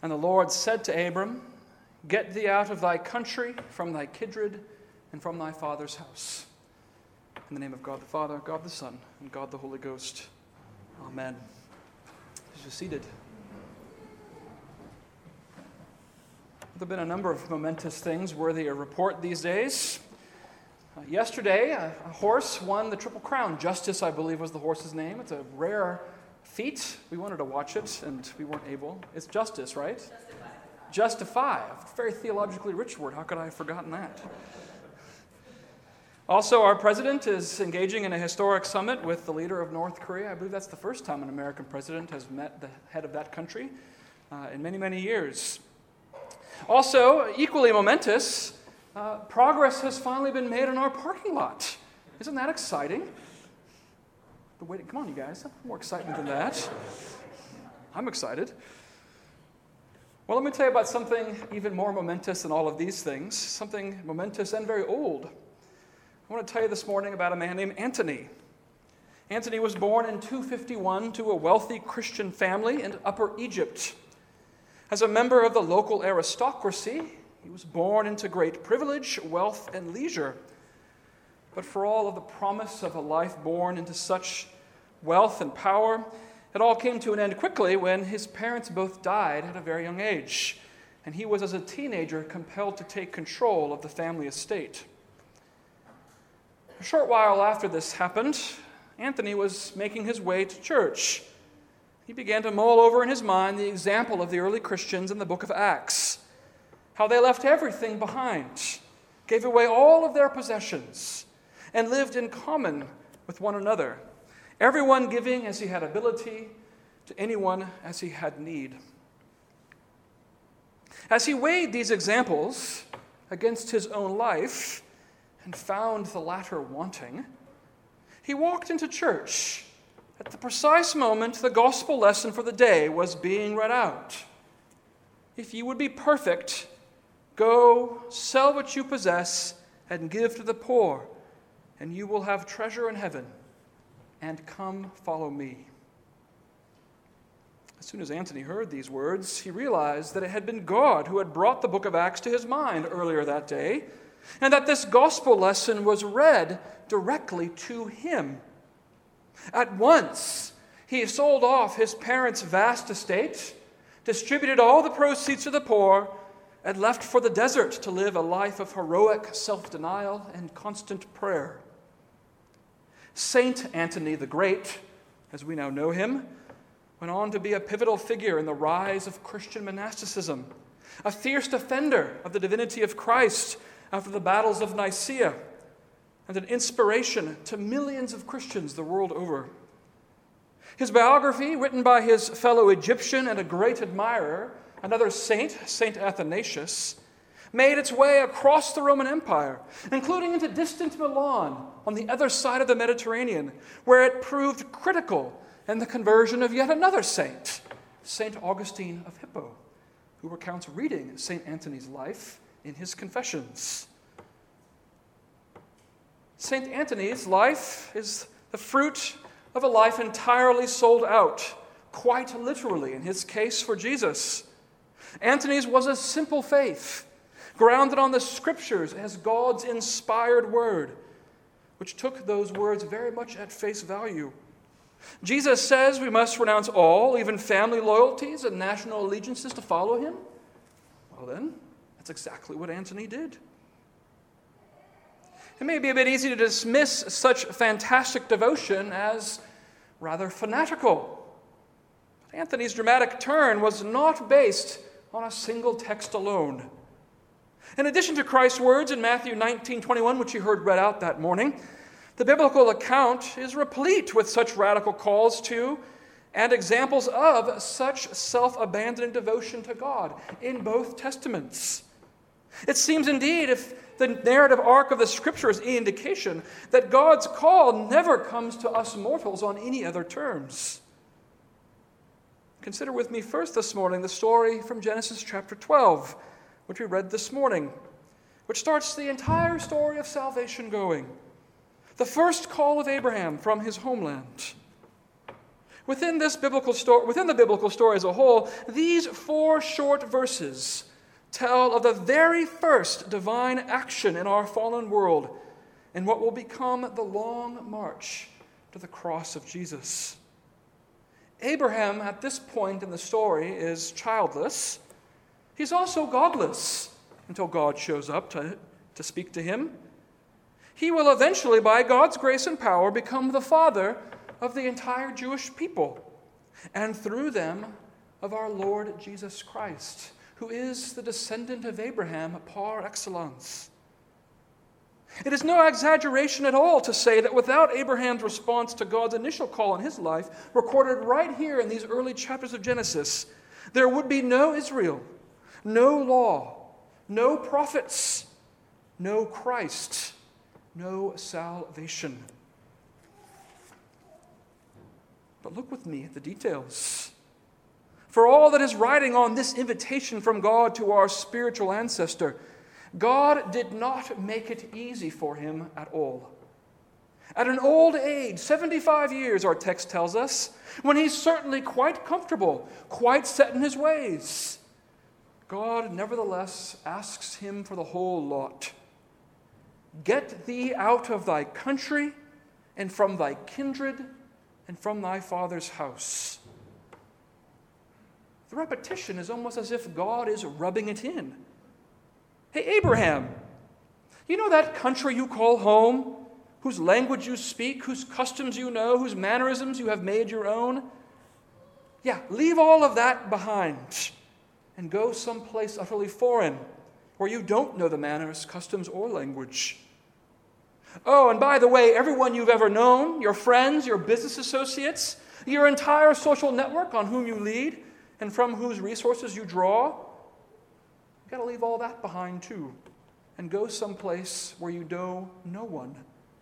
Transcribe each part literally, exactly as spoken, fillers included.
And the Lord said to Abram, Get thee out of thy country, from thy kindred, and from thy father's house. In the name of God the Father, God the Son, and God the Holy Ghost. Amen. Please be seated. There have been a number of momentous things worthy of report these days. Uh, yesterday, a, a horse won the Triple Crown. Justice, I believe, was the horse's name. It's a rare feat. We wanted to watch it, and we weren't able. It's Justice, right? Justify. Justify. A very theologically rich word. How could I have forgotten that? Also, our president is engaging in a historic summit with the leader of North Korea. I believe that's the first time an American president has met the head of that country uh, in many, many years. Also, equally momentous, uh, progress has finally been made in our parking lot. Isn't that exciting? The wait, come on, you guys. More excitement than that. I'm excited. Well, let me tell you about something even more momentous than all of these things, something momentous and very old. I want to tell you this morning about a man named Antony. Antony was born in two fifty-one to a wealthy Christian family in Upper Egypt. As a member of the local aristocracy, he was born into great privilege, wealth, and leisure. But for all of the promise of a life born into such wealth and power, it all came to an end quickly when his parents both died at a very young age, and he was, as a teenager, compelled to take control of the family estate. A short while after this happened, Antony was making his way to church. He began to mull over in his mind the example of the early Christians in the book of Acts, how they left everything behind, gave away all of their possessions, and lived in common with one another, everyone giving as he had ability to anyone as he had need. As he weighed these examples against his own life and found the latter wanting, he walked into church at the precise moment the gospel lesson for the day was being read out. If you would be perfect, go, sell what you possess, and give to the poor, and you will have treasure in heaven, and come follow me. As soon as Antony heard these words, he realized that it had been God who had brought the book of Acts to his mind earlier that day, and that this gospel lesson was read directly to him. At once, he sold off his parents' vast estate, distributed all the proceeds to the poor, and left for the desert to live a life of heroic self-denial and constant prayer. Saint Antony the Great, as we now know him, went on to be a pivotal figure in the rise of Christian monasticism, a fierce defender of the divinity of Christ after the battles of Nicaea, and an inspiration to millions of Christians the world over. His biography, written by his fellow Egyptian and a great admirer, another saint, Saint Athanasius, made its way across the Roman Empire, including into distant Milan on the other side of the Mediterranean, where it proved critical in the conversion of yet another saint, Saint Augustine of Hippo, who recounts reading Saint Antony's life in his Confessions. Saint Antony's life is the fruit of a life entirely sold out, quite literally in his case for Jesus. Antony's was a simple faith, grounded on the Scriptures as God's inspired word, which took those words very much at face value. Jesus says we must renounce all, even family loyalties and national allegiances to follow him. Well then, that's exactly what Antony did. It may be a bit easy to dismiss such fantastic devotion as rather fanatical. But Antony's dramatic turn was not based on a single text alone. In addition to Christ's words in Matthew nineteen twenty-one, which you heard read out that morning, the biblical account is replete with such radical calls to and examples of such self-abandoning devotion to God in both Testaments. It seems indeed, if the narrative arc of the Scripture is any indication, that God's call never comes to us mortals on any other terms. Consider with me first this morning the story from Genesis chapter twelve, which we read this morning, which starts the entire story of salvation going. The first call of Abraham from his homeland. Within this biblical story, within the biblical story as a whole, these four short verses tell of the very first divine action in our fallen world in what will become the long march to the cross of Jesus. Abraham, at this point in the story, is childless. He's also godless until God shows up to, to speak to him. He will eventually, by God's grace and power, become the father of the entire Jewish people, and through them of our Lord Jesus Christ, who is the descendant of Abraham par excellence. It is no exaggeration at all to say that without Abraham's response to God's initial call on his life, recorded right here in these early chapters of Genesis, there would be no Israel, no law, no prophets, no Christ, no salvation. But look with me at the details. For all that is riding on this invitation from God to our spiritual ancestor, God did not make it easy for him at all. At an old age, seventy-five years, our text tells us, when he's certainly quite comfortable, quite set in his ways, God nevertheless asks him for the whole lot. Get thee out of thy country, and from thy kindred, and from thy father's house. The repetition is almost as if God is rubbing it in. Hey, Abraham, you know that country you call home, whose language you speak, whose customs you know, whose mannerisms you have made your own? Yeah, leave all of that behind and go someplace utterly foreign where you don't know the manners, customs, or language. Oh, and by the way, everyone you've ever known, your friends, your business associates, your entire social network on whom you lead and from whose resources you draw, you've got to leave all that behind too and go someplace where you know no one.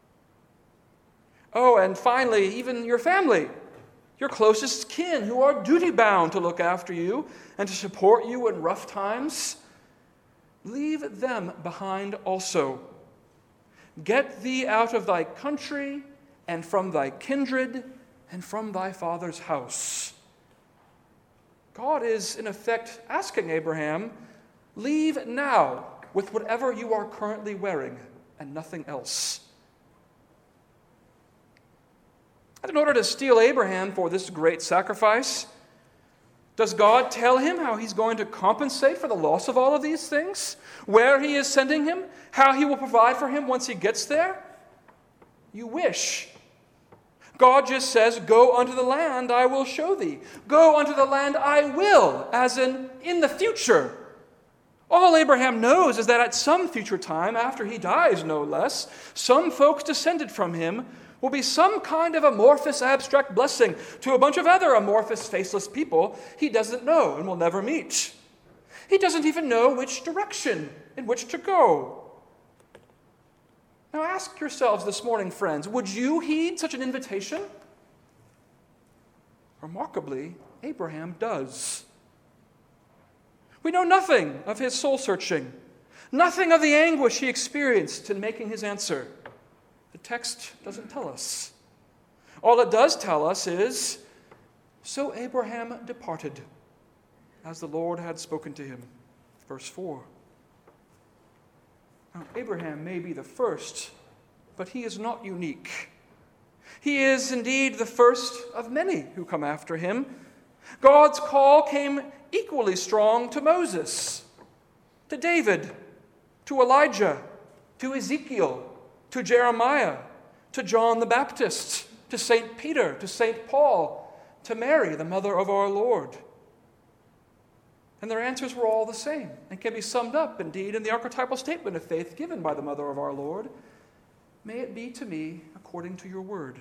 Oh, and finally, even your family, your closest kin who are duty-bound to look after you and to support you in rough times, leave them behind also. Get thee out of thy country, and from thy kindred, and from thy father's house. God is, in effect, asking Abraham, leave now with whatever you are currently wearing, and nothing else. And in order to steel Abraham for this great sacrifice, does God tell him how he's going to compensate for the loss of all of these things? Where he is sending him? How he will provide for him once he gets there? You wish. God just says, go unto the land I will show thee. Go unto the land I will, as in, in the future. All Abraham knows is that at some future time, after he dies no less, some folks descended from him will be some kind of amorphous abstract blessing to a bunch of other amorphous faceless people he doesn't know and will never meet. He doesn't even know which direction in which to go. Now ask yourselves this morning, friends, would you heed such an invitation? Remarkably, Abraham does. We know nothing of his soul searching, nothing of the anguish he experienced in making his answer. The text doesn't tell us. All it does tell us is, so Abraham departed, as the Lord had spoken to him. Verse four. Now, Abraham may be the first, but he is not unique. He is indeed the first of many who come after him. God's call came equally strong to Moses, to David, to Elijah, to Ezekiel, to Jeremiah, to John the Baptist, to Saint Peter, to Saint Paul, to Mary, the mother of our Lord. And their answers were all the same and can be summed up, indeed, in the archetypal statement of faith given by the mother of our Lord. May it be to me according to your word.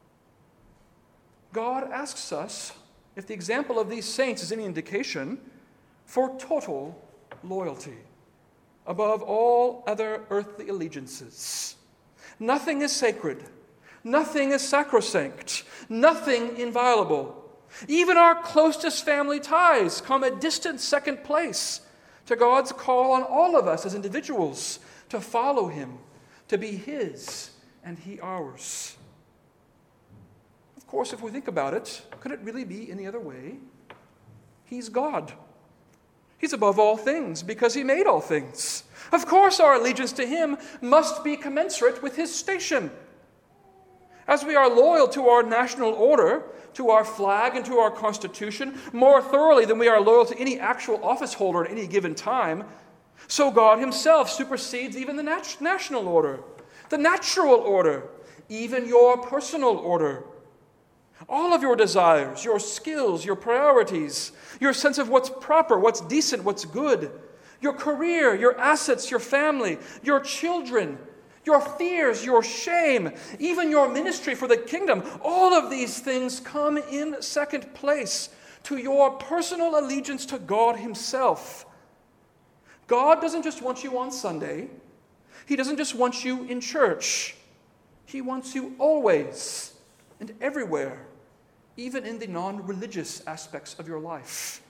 God asks us, if the example of these saints is any indication, for total loyalty above all other earthly allegiances. Nothing is sacred. Nothing is sacrosanct. Nothing inviolable. Even our closest family ties come a distant second place to God's call on all of us as individuals to follow him, to be his and he ours. Of course, if we think about it, could it really be any other way? He's God. He's above all things because he made all things. Of course, our allegiance to him must be commensurate with his station. As we are loyal to our national order, to our flag and to our Constitution, more thoroughly than we are loyal to any actual office holder at any given time, so God himself supersedes even the nat- national order, the natural order, even your personal order. All of your desires, your skills, your priorities, your sense of what's proper, what's decent, what's good, your career, your assets, your family, your children, your fears, your shame, even your ministry for the kingdom, all of these things come in second place to your personal allegiance to God himself. God doesn't just want you on Sunday. He doesn't just want you in church. He wants you always and everywhere, even in the non-religious aspects of your life.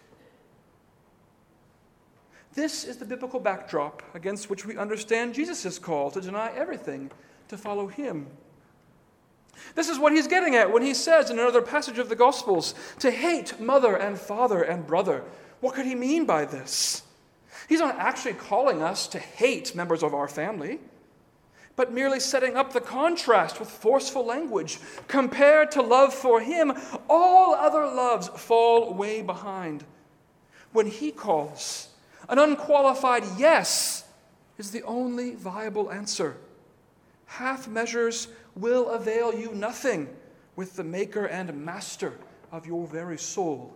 This is the biblical backdrop against which we understand Jesus' call to deny everything to follow him. This is what he's getting at when he says in another passage of the Gospels, to hate mother and father and brother. What could he mean by this? He's not actually calling us to hate members of our family, but merely setting up the contrast with forceful language. Compared to love for him, all other loves fall way behind. When he calls, an unqualified yes is the only viable answer. Half measures will avail you nothing with the maker and master of your very soul.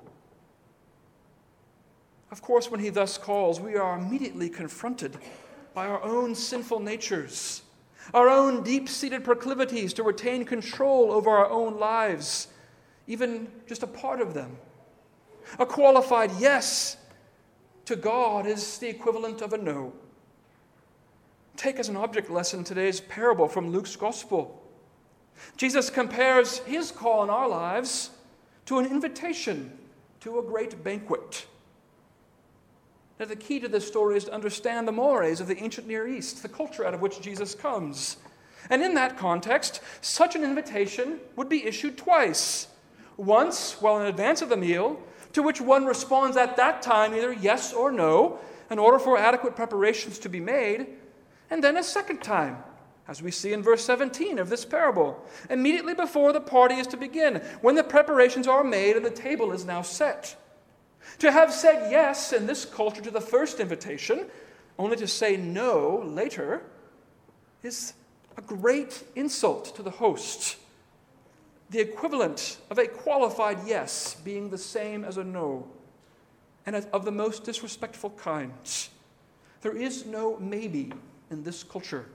Of course, when he thus calls, we are immediately confronted by our own sinful natures, our own deep-seated proclivities to retain control over our own lives, even just a part of them. A qualified yes to God is the equivalent of a no. Take as an object lesson today's parable from Luke's Gospel. Jesus compares his call in our lives to an invitation to a great banquet. Now, the key to this story is to understand the mores of the ancient Near East, the culture out of which Jesus comes. And in that context, such an invitation would be issued twice. Once, well in advance of the meal, to which one responds at that time either yes or no, in order for adequate preparations to be made, and then a second time, as we see in verse seventeen of this parable, immediately before the party is to begin, when the preparations are made and the table is now set. To have said yes in this culture to the first invitation, only to say no later, is a great insult to the host. The equivalent of a qualified yes being the same as a no, and of the most disrespectful kind. There is no maybe in this culture.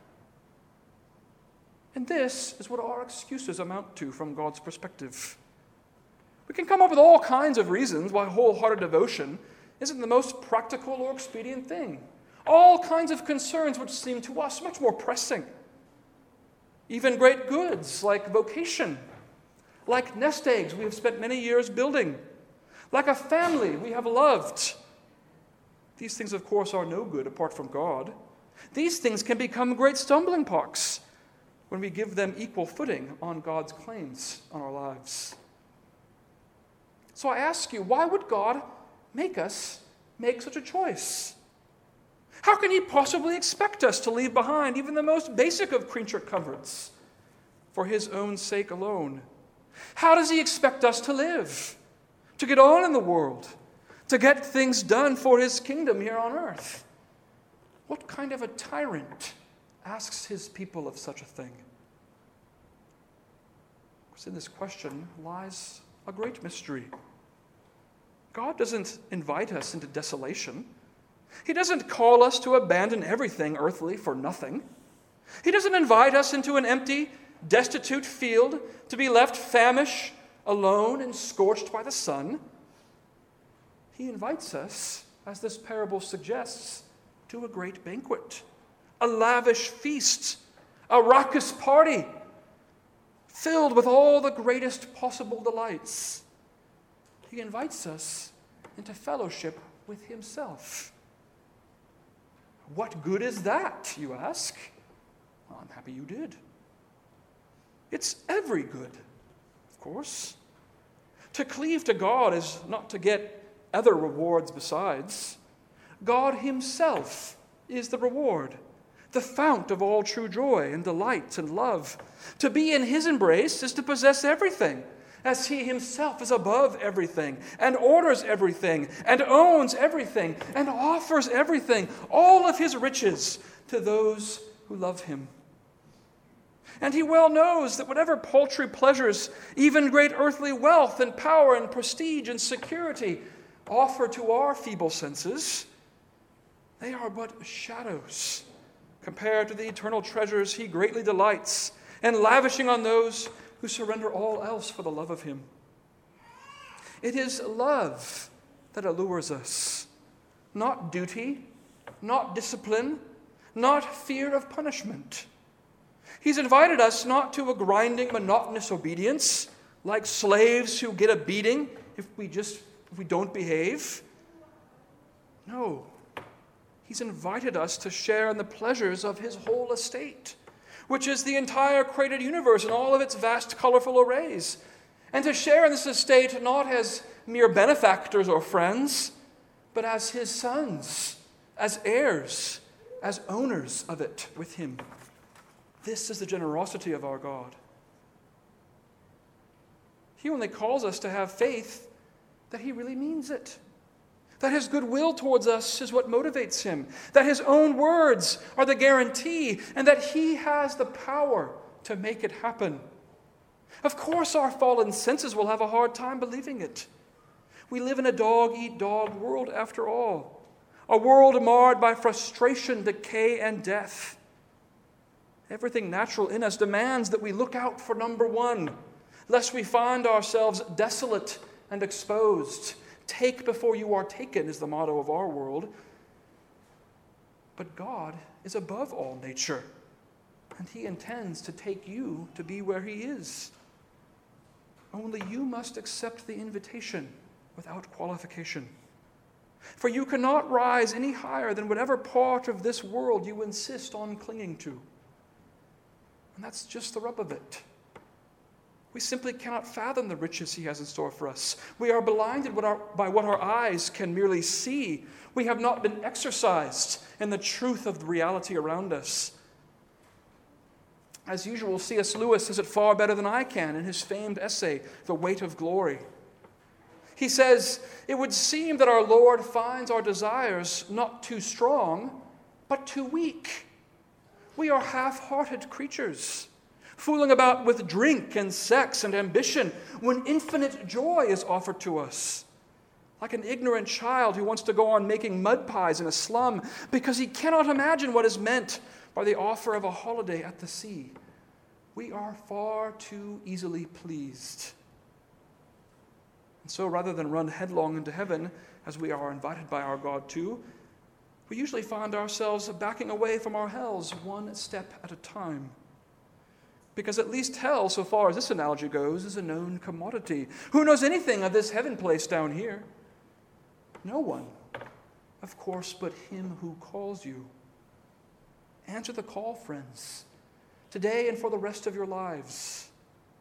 And this is what our excuses amount to from God's perspective. We can come up with all kinds of reasons why wholehearted devotion isn't the most practical or expedient thing. All kinds of concerns which seem to us much more pressing. Even great goods like vocation, like nest eggs we have spent many years building, like a family we have loved. These things, of course, are no good apart from God. These things can become great stumbling blocks when we give them equal footing on God's claims on our lives. So I ask you, why would God make us make such a choice? How can he possibly expect us to leave behind even the most basic of creature comforts for his own sake alone? How does he expect us to live, to get on in the world, to get things done for his kingdom here on earth? What kind of a tyrant asks his people of such a thing? Because in this question lies a great mystery. God doesn't invite us into desolation. He doesn't call us to abandon everything earthly for nothing. He doesn't invite us into an empty, destitute field to be left famished, alone, and scorched by the sun. He invites us, as this parable suggests, to a great banquet, a lavish feast, a raucous party, filled with all the greatest possible delights. He invites us into fellowship with himself. What good is that, you ask? Well, I'm happy you did. It's every good, of course. To cleave to God is not to get other rewards besides. God himself is the reward, the fount of all true joy and delight and love. To be in his embrace is to possess everything, as he himself is above everything, and orders everything, and owns everything, and offers everything, all of his riches, to those who love him. And he well knows that whatever paltry pleasures, even great earthly wealth and power and prestige and security offer to our feeble senses, they are but shadows compared to the eternal treasures he greatly delights in lavishing on those who surrender all else for the love of him. It is love that allures us, not duty, not discipline, not fear of punishment. He's invited us not to a grinding, monotonous obedience, like slaves who get a beating if we just if we don't behave. No. He's invited us to share in the pleasures of his whole estate, which is the entire created universe and all of its vast, colorful arrays, and to share in this estate not as mere benefactors or friends, but as his sons, as heirs, as owners of it with him. This is the generosity of our God. He only calls us to have faith that he really means it, that his goodwill towards us is what motivates him, that his own words are the guarantee, and that he has the power to make it happen. Of course, our fallen senses will have a hard time believing it. We live in a dog-eat-dog world after all, a world marred by frustration, decay, and death. Everything natural in us demands that we look out for number one, lest we find ourselves desolate and exposed. Take before you are taken is the motto of our world. But God is above all nature, and he intends to take you to be where he is. Only you must accept the invitation without qualification. For you cannot rise any higher than whatever part of this world you insist on clinging to. And that's just the rub of it. We simply cannot fathom the riches he has in store for us. We are blinded by what our eyes can merely see. We have not been exercised in the truth of the reality around us. As usual, C S Lewis says it far better than I can in his famed essay, The Weight of Glory. He says, "It would seem that our Lord finds our desires not too strong, but too weak. We are half-hearted creatures, fooling about with drink and sex and ambition when infinite joy is offered to us. Like an ignorant child who wants to go on making mud pies in a slum because he cannot imagine what is meant by the offer of a holiday at the sea. We are far too easily pleased. And so rather than run headlong into heaven, as we are invited by our God to, we usually find ourselves backing away from our hells one step at a time. Because at least hell, so far as this analogy goes, is a known commodity. Who knows anything of this heaven place down here? No one, of course, but him who calls you. Answer the call, friends, today and for the rest of your lives.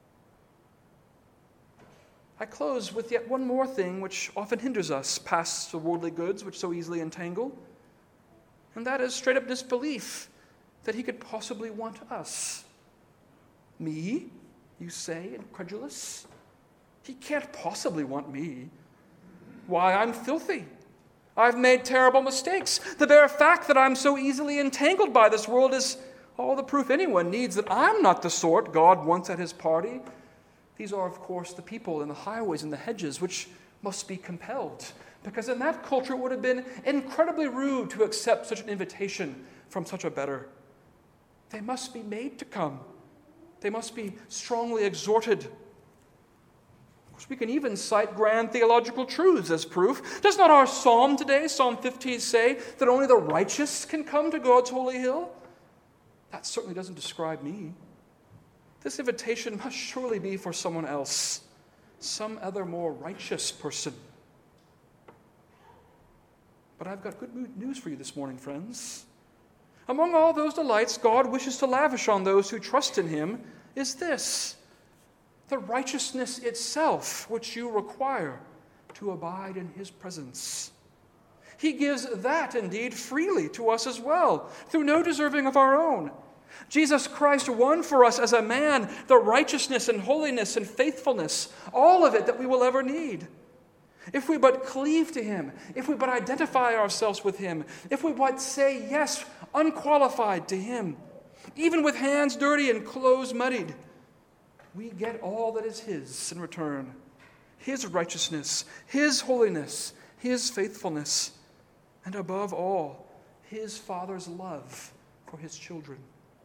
I close with yet one more thing which often hinders us past the worldly goods which so easily entangle. And that is straight-up disbelief that he could possibly want us. Me, you say, incredulous? He can't possibly want me. Why, I'm filthy. I've made terrible mistakes. The bare fact that I'm so easily entangled by this world is all the proof anyone needs that I'm not the sort God wants at his party. These are, of course, the people in the highways and the hedges, which must be compelled. Because in that culture, it would have been incredibly rude to accept such an invitation from such a better. They must be made to come. They must be strongly exhorted. Of course, we can even cite grand theological truths as proof. Does not our psalm today, Psalm fifteen, say that only the righteous can come to God's holy hill? That certainly doesn't describe me. This invitation must surely be for someone else, some other more righteous person. But I've got good news for you this morning, friends. Among all those delights God wishes to lavish on those who trust in him is this, the righteousness itself which you require to abide in his presence. He gives that indeed freely to us as well, through no deserving of our own. Jesus Christ won for us as a man the righteousness and holiness and faithfulness, all of it that we will ever need. If we but cleave to him, if we but identify ourselves with him, if we but say yes, unqualified to him, even with hands dirty and clothes muddied, we get all that is his in return. His righteousness, his holiness, his faithfulness, and above all, his Father's love for his children.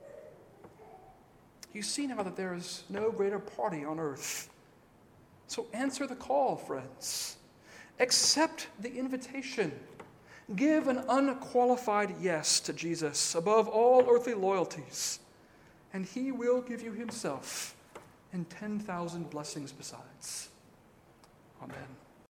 You see now that there is no greater party on earth. So answer the call, friends. Accept the invitation. Give an unqualified yes to Jesus above all earthly loyalties, and he will give you himself and ten thousand blessings besides. Amen.